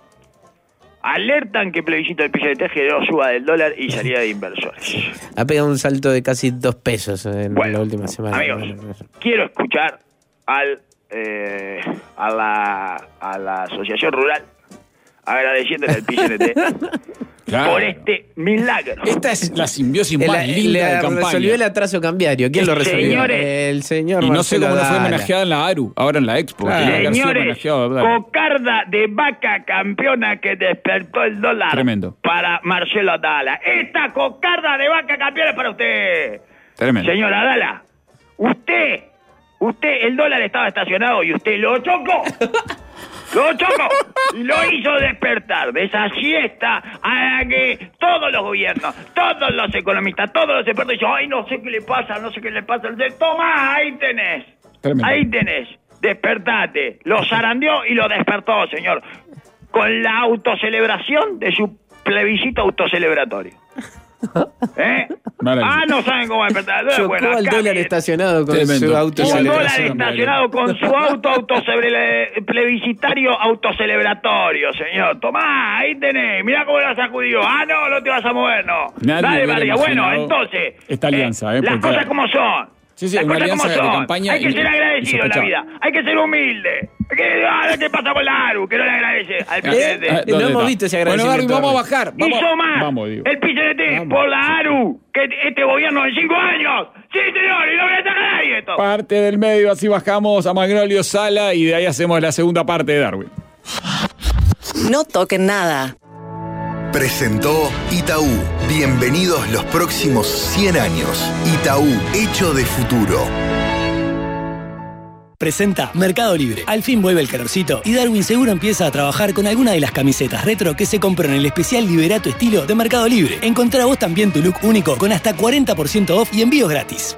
alertan que el plebiscito del P C N T generó suba del dólar y salida de inversores. Ha pegado un salto de casi dos pesos en bueno, la última semana. Amigos, bueno, quiero escuchar al eh, a la a la Asociación Rural agradeciéndole al P C N T claro. por este milagro. Esta es la simbiosis más el, linda le, de campaña. Resolvió el atraso cambiario. ¿Quién lo resolvió? Señores, el señor Y no sé cómo no fue Dala. homenajeada en la A R U, ahora en la Expo. Claro. Señores, cocarda de vaca campeona que despertó el dólar. Tremendo. Para Marcelo Dala. Esta cocarda de vaca campeona es para usted. Tremendo. Señora Dala, usted, usted, el dólar estaba estacionado y usted lo chocó. Lo chocó y lo hizo despertar de esa siesta a la que todos los gobiernos, todos los economistas, todos los expertos dicen, ay, no sé qué le pasa, no sé qué le pasa. Toma, ahí tenés, Tremendo. ahí tenés, despertate. Lo zarandeó y lo despertó, señor, con la autocelebración de su plebiscito autocelebratorio. ¿Eh? Ah, no saben cómo despertar. Chocó bueno, al dólar viene. estacionado con Tremendo. su auto Un dólar estacionado con su auto autocebre- plebiscitario autocelebratorio, señor. Tomá, ahí tenés. Mirá cómo la sacudió. Ah, no, no te vas a mover, no. Nadie Dale, María. Bueno, imaginado entonces. esta alianza, ¿eh? Las Porque- cosas como son. Sí, sí, Las una cosas como alianza de son. campaña Hay que y- ser agradecido en la vida. insospechable. Hay que ser humilde. ¿Qué, ah, ¿qué pasa con la ARU? Que no le agradece al P C N T. Ah, No ¿dónde hemos está? visto ese Bueno, Darwin, agradecimiento. vamos a bajar. Vamos, Hizo más Vamos, digo. el P C N T Vamos. por la ARU que este gobierno en cinco años. Sí, señor, y no voy a atacar a nadie esto. Parte del medio, así bajamos a Magnolio Sala y de ahí hacemos la segunda parte de Darwin. No toquen nada. Presentó Itaú. Bienvenidos los próximos cien años. Itaú, hecho de futuro. Presenta Mercado Libre. Al fin vuelve el calorcito y Darwin seguro empieza a trabajar con alguna de las camisetas retro que se compró en el especial Liberato Estilo de Mercado Libre. Encontrá vos también tu look único con hasta cuarenta por ciento off y envíos gratis.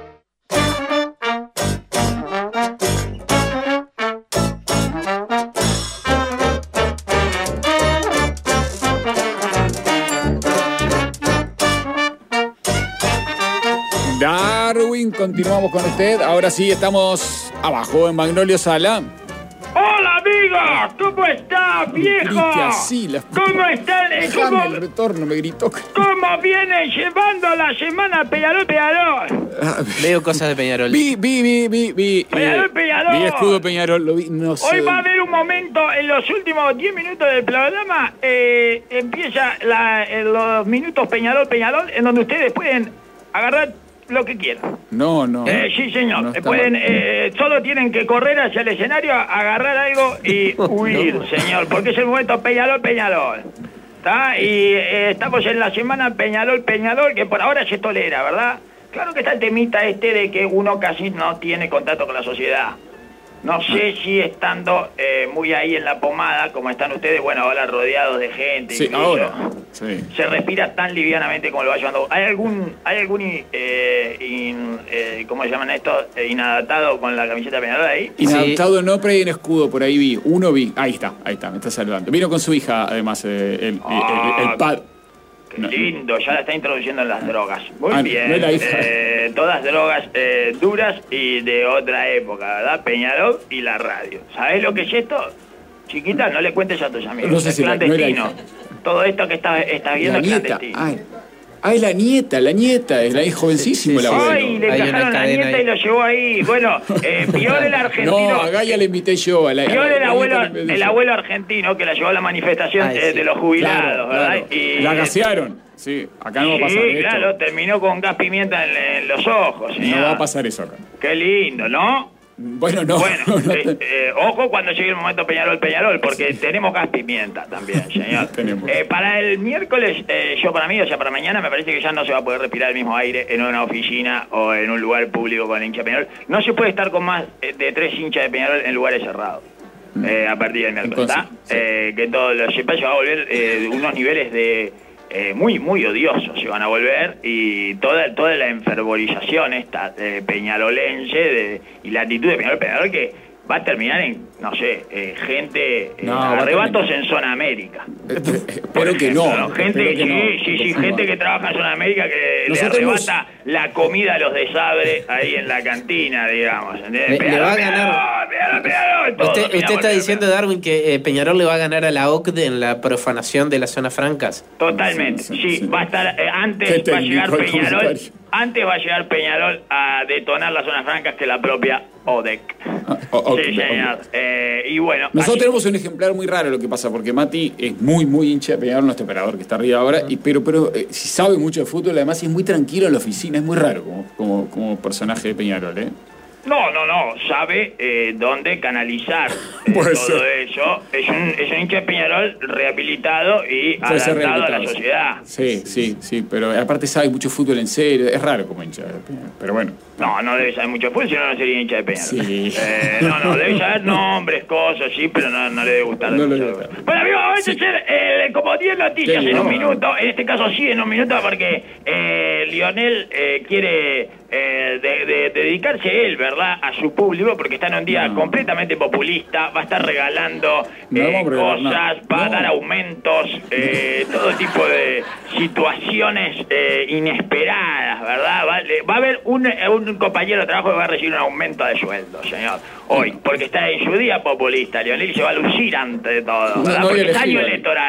Darwin, continuamos con usted. Ahora sí, estamos abajo en Magnolio Sala. Hola, amigos. ¿Cómo estás, viejo? Grite así, la- ¿Cómo están? Eh, Déjame ¿Cómo, el retorno, me gritó. ¿Cómo vienen llevando la semana Peñarol, Peñarol? Veo cosas de Peñarol. Vi, vi, vi, vi, vi. Peñarol, Peñarol. Vi escudo Peñarol, lo vi, no sé. Hoy va a haber un momento, en los últimos diez minutos del programa, eh, empieza la, en los minutos Peñarol, Peñarol, en donde ustedes pueden agarrar lo que quieran. No, no. Eh, sí, señor. No Eh, está pueden, mal. eh, solo tienen que correr hacia el escenario, agarrar algo y huir, señor, porque es el momento Peñarol, Peñarol. ¿Está? Y eh, estamos en la semana Peñarol, Peñarol, que por ahora se tolera, ¿verdad? Claro que está el temita este de que uno casi no tiene contacto con la sociedad. No sé si estando eh, muy ahí en la pomada, como están ustedes, bueno, ahora rodeados de gente. Sí, incluso, ahora. Sí. se respira tan livianamente como lo va llevando. ¿Hay algún, hay algún eh, in- eh, ¿cómo se llaman estos? Eh, inadaptado con la camiseta Peñarol ahí? Inadaptado no, pero hay un escudo por ahí vi. Uno vi. Ahí está, ahí está, me está saludando. Vino con su hija, además, eh, el, el- Ah, el- el pad. Qué No. lindo, ya la está introduciendo en las drogas. Muy Ah, bien. no es la hija. Eh, todas drogas eh, duras y de otra época, ¿verdad? Peñarol y la radio. ¿Sabés lo que es esto? Chiquita, no le cuentes a tus amigos. No sé es si la- no es la clandestino. hija. Todo esto que estás está viendo La es nieta. clandestino. Ay. Ah, es la nieta, la nieta, es la hija jovencísimo, Sí, el sí, abuelo. Ay, le Hay una encajaron la cadena nieta ahí. y lo llevó ahí. Bueno, eh, Pior el argentino. No, a Gaia le invité yo. A la, Pior a la- el a la abuelo, nieta le invité el yo. abuelo argentino que la llevó a la manifestación Ay, eh, sí. de los jubilados, Claro, ¿verdad? claro. Y, La gasearon. Sí, acá no va a pasar sí, esto. claro, terminó con gas pimienta en, en los ojos, señor. No va a pasar eso acá. Qué lindo, ¿no? Bueno, no. Bueno, no, eh, eh, ojo cuando llegue el momento Peñarol, Peñarol, porque tenemos gas pimienta también, señor. Tenemos. Eh, para el miércoles, eh, yo para mí, o sea, para mañana, me parece que ya no se va a poder respirar el mismo aire en una oficina o en un lugar público con el hincha de Peñarol. No se puede estar con más eh, de tres hinchas de Peñarol en lugares cerrados. Eh, a partir del miércoles, ¿está? Entonces, sí. Eh, que todo los espacios va a volver eh, unos niveles de eh, muy, muy odiosos se van a volver y toda, toda la enfervorización esta eh, peñarolense de, y la actitud de Peñarol, Peñarol que va a terminar en, no sé, eh, gente, eh, No, va a arrebatos terminar. en Zona América. Eh, eh, Por Espero que ejemplo, no. Gente, espero que no. sí, sí, sí, Por gente favor. que trabaja en Zona América que Nosotros le hemos- arrebata la comida a los de Sabre ahí en la cantina, digamos. ¿entendés? Le- le Peñarol, va a ganar- Peñarol, Peñarol, Peñarol, todo, Usted, Peñarol, usted está Peñarol. diciendo, Darwin, que eh, Peñarol le va a ganar a la O C D E en la profanación de las zonas francas. Totalmente, Sí, sí, sí, sí. va a estar, eh, Qué antes va a técnico llegar el Peñarol, comentario. antes va a llegar Peñarol a detonar las zonas francas que la propia O D E C. Ah, o- ok, Sí, ok. señor. Eh, y bueno, Nosotros así- tenemos un ejemplar muy raro lo que pasa, porque Mati es muy, muy hincha de Peñarol, nuestro operador que está arriba ahora, y, pero, pero eh, si sabe mucho de fútbol, además es muy tranquilo en la oficina, es muy raro como, como, como personaje de Peñarol, ¿eh? No, no, no, sabe eh, dónde canalizar eh, Puede todo ser. eso. Es un, es un hincha de Peñarol rehabilitado y Puede ser adaptado a la rehabilitado, sí. sociedad. Sí, sí, sí, pero aparte sabe mucho fútbol en serio, es raro como hincha de Peñarol, pero bueno. No, no debe saber mucho de fútbol, si no, no sería hincha de Peñarol. Sí. Eh, no, no, debe saber nombres, cosas, sí, pero no, no le debe gustar. No le mucho. debe gustar. Bueno, amigos, vamos a Sí. hacer eh, como diez noticias Sí, en un vamos. minuto. En este caso sí, en un minuto, porque eh, Lionel eh, quiere eh, de, de- dedicarse él, ¿verdad?, a su público, porque está en un día No. completamente populista, va a estar regalando No eh, vamos a regalar cosas, nada. va a No. dar aumentos, eh, todo tipo de situaciones eh, inesperadas, ¿verdad? Va, le- va a haber un, un compañero de trabajo que va a recibir un aumento de sueldo, señor, hoy, porque está en su día populista, Lionel, y se va a lucir ante de todo, No, ¿verdad? no voy a Porque es año elegir, electoral.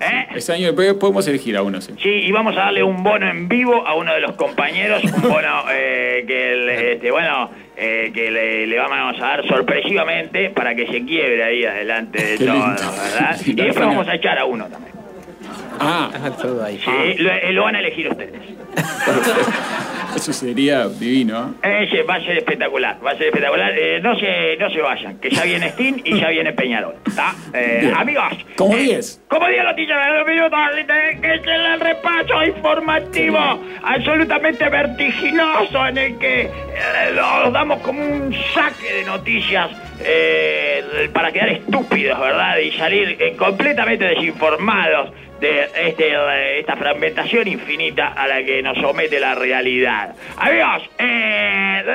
¿Eh? Ese año podemos elegir a uno, sí. Sí, y vamos a darle un bono en vivo a uno de los compañeros, un bono eh, que, el, este, bueno, eh, que le, le vamos a dar sorpresivamente para que se quiebre ahí adelante de Qué todo, lindo. ¿verdad? Y después vamos a echar a uno también. Ah, Todo ahí. Sí, lo, eh, lo van a elegir ustedes. eso sería divino. Eh, sí, va a ser espectacular, va a ser espectacular. Eh, no se no se vayan, que ya viene Steam y ya viene Peñarol. ¿Está? Eh, Bien. amigos. Como eh, diez. Como diez noticias de dos minutos, eh, que es el repaso informativo absolutamente vertiginoso en el que eh, nos damos como un saque de noticias eh, para quedar estúpidos, ¿verdad? Y salir eh, completamente desinformados de este, esta fragmentación infinita a la que nos somete la realidad. Amigos, eh,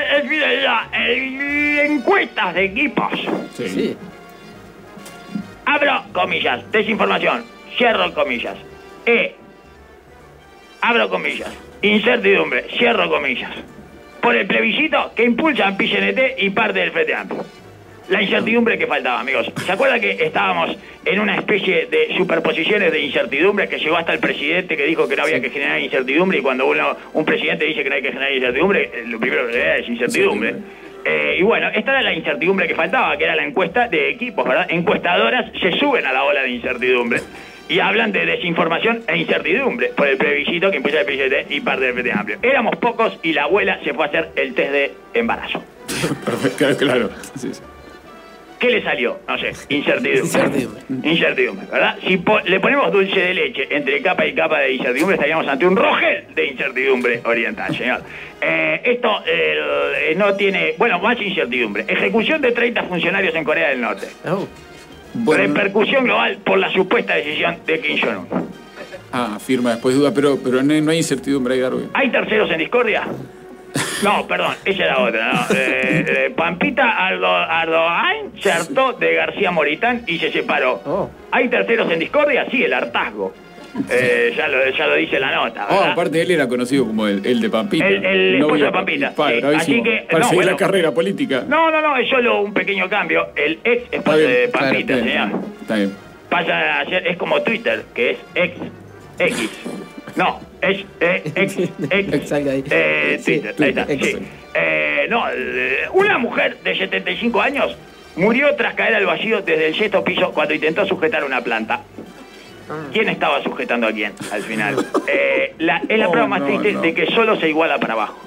eh, encuestas de equipos. Sí. Sí. Abro comillas, desinformación, cierro comillas. E, abro comillas, incertidumbre, cierro comillas. Por el plebiscito que impulsan P C N T y parte del Frente Amplio. La incertidumbre que faltaba, amigos. ¿Se acuerdan que estábamos en una especie de superposiciones de incertidumbre que llegó hasta el presidente que dijo que no había que generar incertidumbre, y cuando uno un presidente dice que no hay que generar incertidumbre, eh, lo primero que le da es incertidumbre? Eh, y bueno, esta era la incertidumbre que faltaba, que era la encuesta de equipos, ¿verdad? Encuestadoras se suben a la ola de incertidumbre y hablan de desinformación e incertidumbre por el plebiscito que impulsa el P C T y parte del Frente Amplio. Éramos pocos y la abuela se fue a hacer el test de embarazo. Perfecto, claro. Sí, sí. ¿Qué le salió? No sé, incertidumbre. Incertidumbre. Incertidumbre, ¿verdad? Si po- le ponemos dulce de leche entre capa y capa de incertidumbre, estaríamos ante un rogel de incertidumbre oriental, señor. Eh, esto eh, no tiene... Bueno, más incertidumbre. Ejecución de treinta funcionarios en Corea del Norte. Oh. Bueno, Repercusión global por la supuesta decisión de Kim Jong-un. ah, firma después duda, pero, pero no, no hay incertidumbre ahí, Darwin. ¿Hay terceros en discordia? No, perdón, esa era otra, ¿no? Eh, eh, Pampita Ardo, Ardoain se hartó de García Moritán y se separó. Oh. ¿Hay terceros en discordia? Sí, el hartazgo. Eh, ya, lo, ya lo dice la nota, ¿verdad? Oh, aparte él era conocido como el, el de Pampita. El- el esposo Novio de Pampita, Padre, sí. bravísimo. Así que, para no, seguir bueno. la carrera política. No, no, no, es solo un pequeño cambio. El ex Está esposo bien, de Pampita, está bien, señor. Está bien. Pasa a ser, es como Twitter, que es ex, X. No, es eh, ex, ex, Salga ahí. eh, Sí, Twitter, ahí está, ex. sí. Eh, no, eh, una mujer de setenta y cinco años murió tras caer al vacío desde el sexto piso cuando intentó sujetar una planta. ¿Quién estaba sujetando a quién al final? Eh, la, es la Oh, prueba más no, triste no. de que solo se iguala para abajo.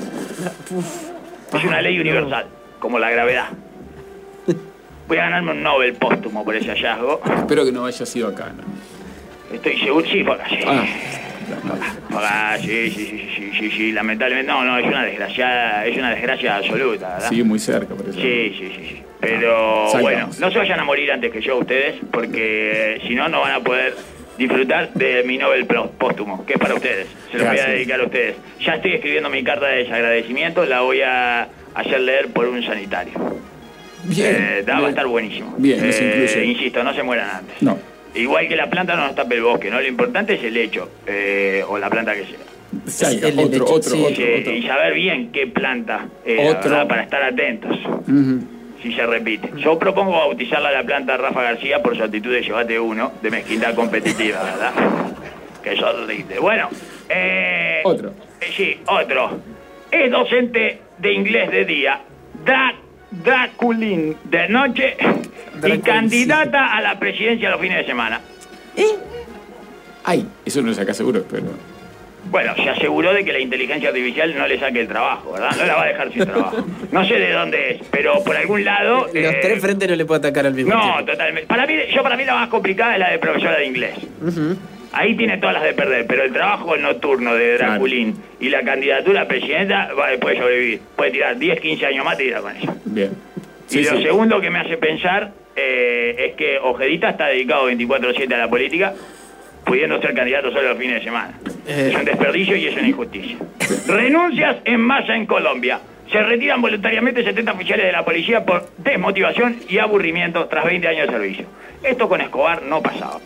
Es una ley universal, como la gravedad. Voy a ganarme un Nobel póstumo por ese hallazgo. Espero que no haya sido acá, ¿no? Estoy seguro, sí, por acá, sí. Ah, Por acá, sí, sí, sí, sí, sí, sí, lamentablemente, no, no, es una desgracia, es una desgracia absoluta, ¿verdad? sí, muy cerca, por eso. Sí, sí, sí, sí. Pero Salgamos. bueno, no se vayan a morir antes que yo ustedes, porque si no, no van a poder disfrutar de mi Nobel pro- póstumo, que es para ustedes. Se lo voy a Gracias. dedicar a ustedes. Ya estoy escribiendo mi carta de desagradecimiento, la voy a hacer leer por un sanitario. Bien. Eh, va a bien. estar buenísimo. Bien, eso Eh, incluye. Insisto, no se mueran antes. No. Igual que la planta no nos tape el bosque, ¿no? Lo importante es el hecho, eh, o la planta que sea. Salga, el otro, leche, otro, sí. otro, Sí, otro. y saber bien qué planta era, Otro. ¿verdad? Para estar atentos, Ujú. si se repite. Yo propongo bautizarla a la planta Rafa García por su actitud de llevate uno, de mezquindad competitiva, ¿verdad? Que es horrible. Bueno, eh... Otro. eh, Sí, otro. Es docente de inglés de día, Dra Draculín de noche y Draculín, candidata a la presidencia los fines de semana. Ay, eso no lo saca seguro, pero. Bueno, se aseguró de que la inteligencia artificial no le saque el trabajo, ¿verdad? No la va a dejar sin trabajo. No sé de dónde es, pero por algún lado... Los eh, tres frentes no le puedo atacar al mismo No, tiempo. totalmente. Para mí, yo para mí la más complicada es la de profesora de inglés. Ahí tiene todas las de perder, pero el trabajo nocturno de Draculín y la candidatura a presidenta va, puede sobrevivir. Puede tirar diez, quince años más y tirar con eso. Bien. Y lo segundo que me hace pensar eh, es que Ojedita está dedicado veinticuatro siete a la política, pudiendo ser candidato solo los fines de semana. Eh. Es un desperdicio y es una injusticia. Renuncias en masa en Colombia. Se retiran voluntariamente setenta oficiales de la policía por desmotivación y aburrimiento tras veinte años de servicio. Esto con Escobar no pasaba.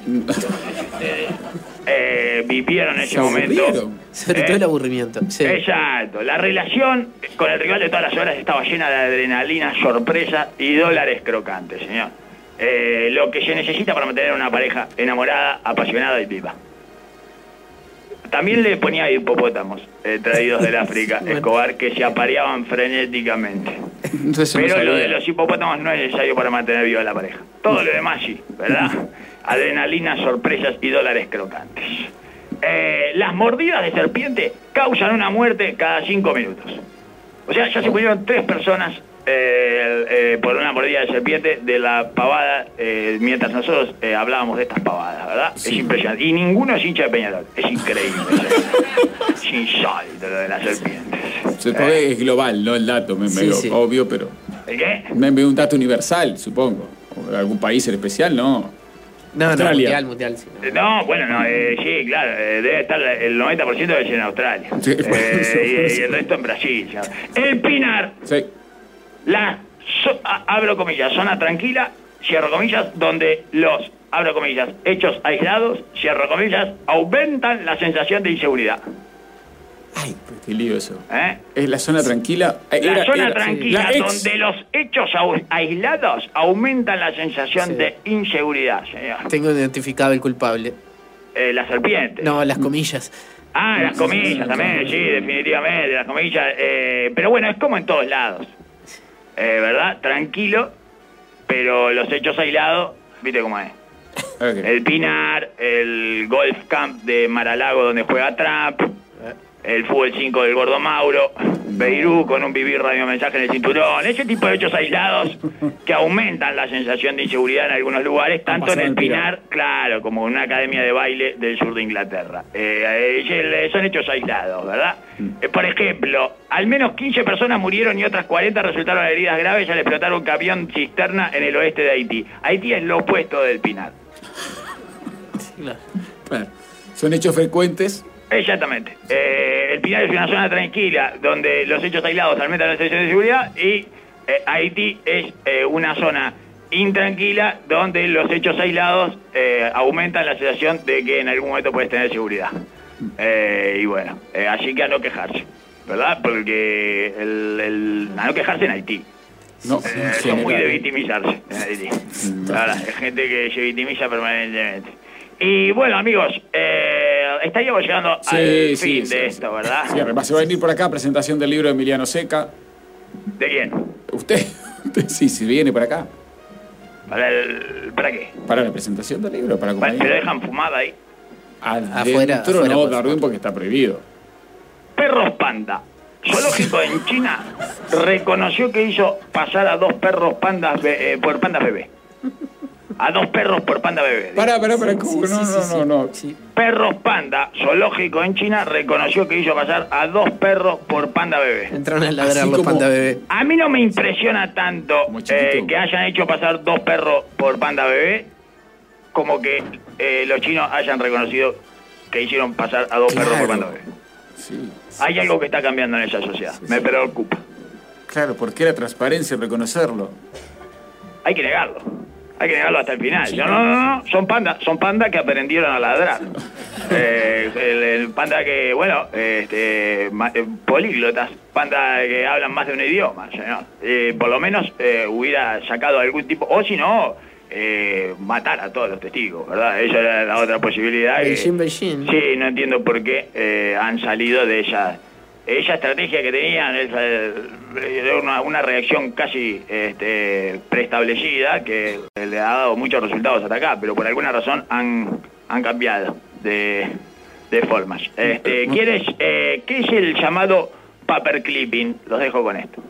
Eh, vivieron ese Se momento. aburrieron. Sobre Eh, todo el aburrimiento. Sí. Exacto. La relación con el rival de todas las horas estaba llena de adrenalina, sorpresa y dólares crocantes, señor. Eh, lo que se necesita para mantener una pareja enamorada, apasionada y viva. También le ponía hipopótamos eh, traídos del África, Escobar, que se apareaban frenéticamente. Entonces, Pero no lo sabía. de los hipopótamos no es necesario para mantener viva la pareja. Todo lo demás sí, ¿verdad? Adrenalina, sorpresas y dólares crocantes. Eh, las mordidas de serpiente causan una muerte cada cinco minutos. O sea, ya se murieron tres personas eh, eh, por una mordida de serpiente de la pavada, eh, mientras nosotros eh, hablábamos de estas pavadas, ¿verdad? Sí. Es impresionante. Y ninguno es hincha de Peñarol. Es increíble. Es insólito lo de las serpientes. Supongo que es global, no el dato, me, Sí, medio sí. obvio, pero... ¿El qué? Me envió un dato universal, supongo. O de algún país en especial, no. No, no, Australia. mundial, mundial. Sí, no. Eh, No, bueno, no, eh, sí, claro, eh, debe estar el noventa por ciento debe ser en Australia. Sí, por Eh, eso, y, por y eso. el resto en Brasil. ¿sabes? El Pinar, Sí. la, so- a- abro comillas, zona tranquila, cierro comillas, donde los, abro comillas, hechos aislados, cierro comillas, aumentan la sensación de inseguridad. Ay, pues qué lío eso. ¿eh? Es la zona tranquila. Eh, La era- zona era- tranquila, la ex- donde los hechos au- aislados aumentan la sensación Sí. de inseguridad, señor. Tengo identificado el culpable. Eh, la serpiente. No, las comillas. Ah, las comillas también, sí, definitivamente, las comillas. Eh, pero bueno, es como en todos lados. Eh, ¿Verdad? Tranquilo, pero los hechos aislados, ¿viste cómo es? Ok. El Pinar, el Golf Camp de Mar-a-Lago donde juega Trump, el Fútbol cinco del Gordo Mauro, Beirut con un vivir radiomensaje en el cinturón, ese tipo de hechos aislados que aumentan la sensación de inseguridad en algunos lugares, tanto en el Pinar, claro, como en una academia de baile del sur de Inglaterra. Eh, eh, son hechos aislados, ¿verdad? Eh, por ejemplo, al menos quince personas murieron y otras cuarenta resultaron heridas graves al explotar un camión cisterna en el oeste de Haití. Haití es lo opuesto del Pinar. Claro. Claro. Son hechos frecuentes. Exactamente. Eh, el Pinar es una zona tranquila donde los hechos aislados aumentan la sensación de seguridad y eh, Haití es eh, una zona intranquila donde los hechos aislados eh, aumentan la sensación de que en algún momento puedes tener seguridad. Eh, y bueno, eh, así que a no quejarse, ¿verdad? Porque el, el- a no quejarse en Haití. No, Eh, en son muy de general. victimizarse en Haití. Ahora, hay gente que se victimiza permanentemente. Y bueno, amigos, eh, estaríamos llegando Sí, al sí, fin sí, de sí. esto, ¿verdad? Sí, además se va a venir por acá, presentación del libro de Emiliano Seca. ¿De quién? ¿Usted? Usted sí, sí viene por acá. ¿Para, el, ¿Para qué? Para la presentación del libro, para ¿Pero acompañar. dejan fumada ahí? Adentro Afuera, afuera, no, por Darwin, favor. porque está prohibido. Perros panda. Zoológico en China reconoció que hizo pasar a dos perros pandas be- eh, por pandas bebé. A dos perros por panda bebé. Pará, pará, pará, ¿cómo? Sí, No, sí, no, sí, no, no. sí. Perros panda. Zoológico en China reconoció que hizo pasar a dos perros por panda bebé. Entraron a ladrar Así los como- panda bebé. A mí no me impresiona tanto Como chiquito. eh, que hayan hecho pasar dos perros por panda bebé como que eh, los chinos hayan reconocido que hicieron pasar a dos Claro. perros por panda bebé. Sí, Hay algo que está cambiando en esa sociedad. Me preocupa. claro, porque era transparencia reconocerlo. Hay que negarlo. Hay que negarlo hasta el final. No, no, no, no. Son pandas. Son pandas que aprendieron a ladrar. Eh, el, el panda que, bueno, este, ma- eh, políglotas. Pandas que hablan más de un idioma, señor. Eh, por lo menos eh, hubiera sacado algún tipo... O si no, eh, matar a todos los testigos, ¿verdad? Esa era la otra posibilidad. que- Beijing, Beijing. Sí, no entiendo por qué eh, han salido de esa esa estrategia que tenían, esa, eh, una, una reacción casi este, preestablecida que le ha dado muchos resultados hasta acá, pero por alguna razón han, han cambiado de, de formas. Este, ¿quieres, eh, ¿Qué es el llamado paperclipping? Los dejo con esto.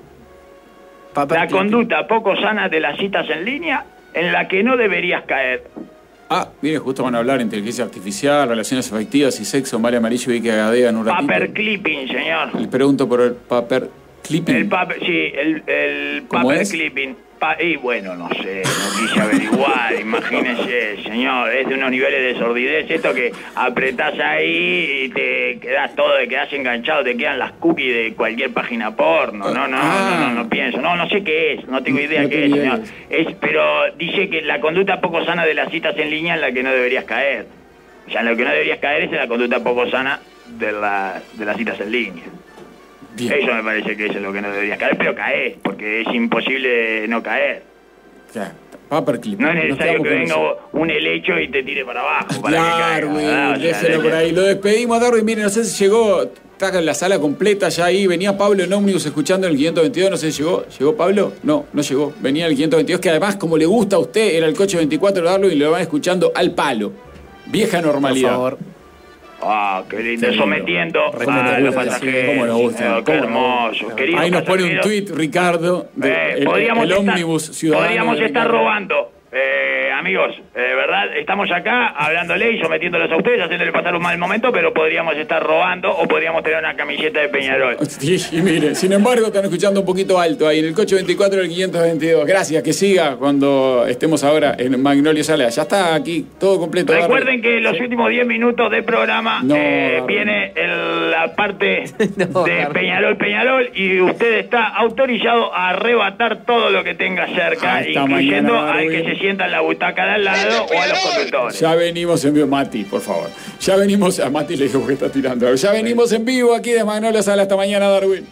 Papá La Clippy. conducta poco sana de las citas en línea en la que no deberías caer. Ah, mire, justo van a hablar de inteligencia artificial, relaciones afectivas y sexo. María Amarillo y que Gadea en un ratito. Paperclipping, señor. Le pregunto por el paper clipping. El paper, sí, el, el ¿Cómo paper es? clipping. Pa- y bueno, no sé, no quise averiguar, imagínese, señor, es de unos niveles de sordidez esto que apretás ahí y te quedás todo, te quedás enganchado, te quedan las cookies de cualquier página porno. No, no, no, no, no, no pienso, no, no sé qué es, no tengo idea No qué tengo es, idea señor. qué Es, pero dice que la conducta poco sana de las citas en línea en la que no deberías caer. O sea, en lo que no deberías caer es en la conducta poco sana de, la, de las citas en línea. Bien. Eso me parece que es en lo que no deberías caer, pero caer, porque es imposible no caer. Claro, Paperclip. No es Nos necesario quedamos que con venga eso. un helecho y te tire para abajo. Para Darwin, que caiga, o sea, déjelo por ahí. Lo despedimos a Darwin. Miren, no sé si llegó. Está en la sala completa ya ahí. Venía Pablo en ómnibus escuchando el quinientos veintidós. No sé si llegó. ¿Llegó Pablo? No, no llegó. Venía el quinientos veintidós, que además, como le gusta a usted, era el coche veinticuatro de Darwin y lo van escuchando al palo. Vieja normalidad. Por favor. Ah, qué lindo. Qué lindo. Sometiendo ¿Cómo a nos los gusta? pasajeros. ¿Cómo nos gusta? Oh, qué ¿Cómo nos hermoso. gusta? Queridos Ahí nos pone un pasajeros. tuit, Ricardo, de Eh, el, podríamos el estar, ómnibus ciudadano. Podríamos de estar Ricardo. robando. Eh, amigos, eh, ¿verdad? Estamos acá hablándole y sometiéndolos a ustedes, haciéndole pasar un mal momento, pero podríamos estar robando o podríamos tener una camiseta de Peñarol. Sí, y mire, sin embargo, están escuchando un poquito alto ahí en el coche veinticuatro del quinientos veintidós. Gracias, que siga cuando estemos ahora en Magnolio Sala. Ya está aquí todo completo. Recuerden que los últimos diez minutos del programa No, eh, no. viene el- la parte No, de no. Peñarol, Peñarol, y usted está autorizado a arrebatar todo lo que tenga cerca, Hasta incluyendo mañana, al que Darwin. se sienta en la butaca de al lado o a los conductores. Ya venimos en vivo, Mati, por favor. Ya venimos, a Mati le dijo que está tirando. Ya venimos en vivo aquí de Magnolio Sala. Hasta mañana, Darwin.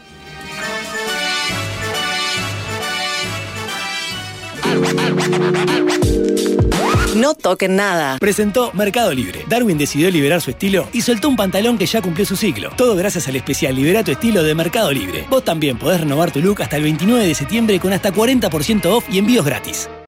No toquen nada. Presentó Mercado Libre. Darwin decidió liberar su estilo y soltó un pantalón que ya cumplió su ciclo. Todo gracias al especial Libera tu estilo de Mercado Libre. Vos también podés renovar tu look hasta el veintinueve de septiembre con hasta cuarenta por ciento off y envíos gratis.